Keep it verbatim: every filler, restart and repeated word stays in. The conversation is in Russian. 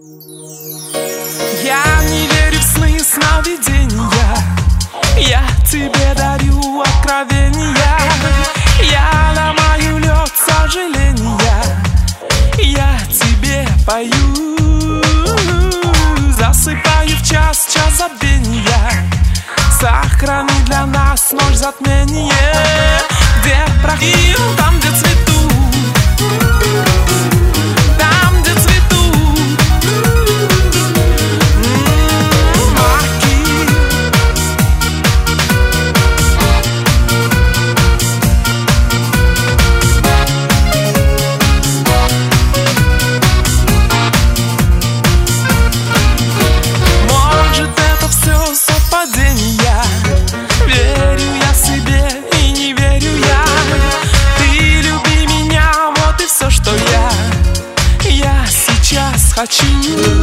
Я не верю в сны, сновидения. Я тебе дарю откровения. Я ломаю лед сожаления. Я тебе пою, засыпаю в час, час забвения. Сохрани для нас ночь затмения. Где прохил, там, где цвету. Там, где цвету. Может, это все совпадение. Верю я себе и не верю я. Ты люби меня, вот и все, что я Я сейчас хочу.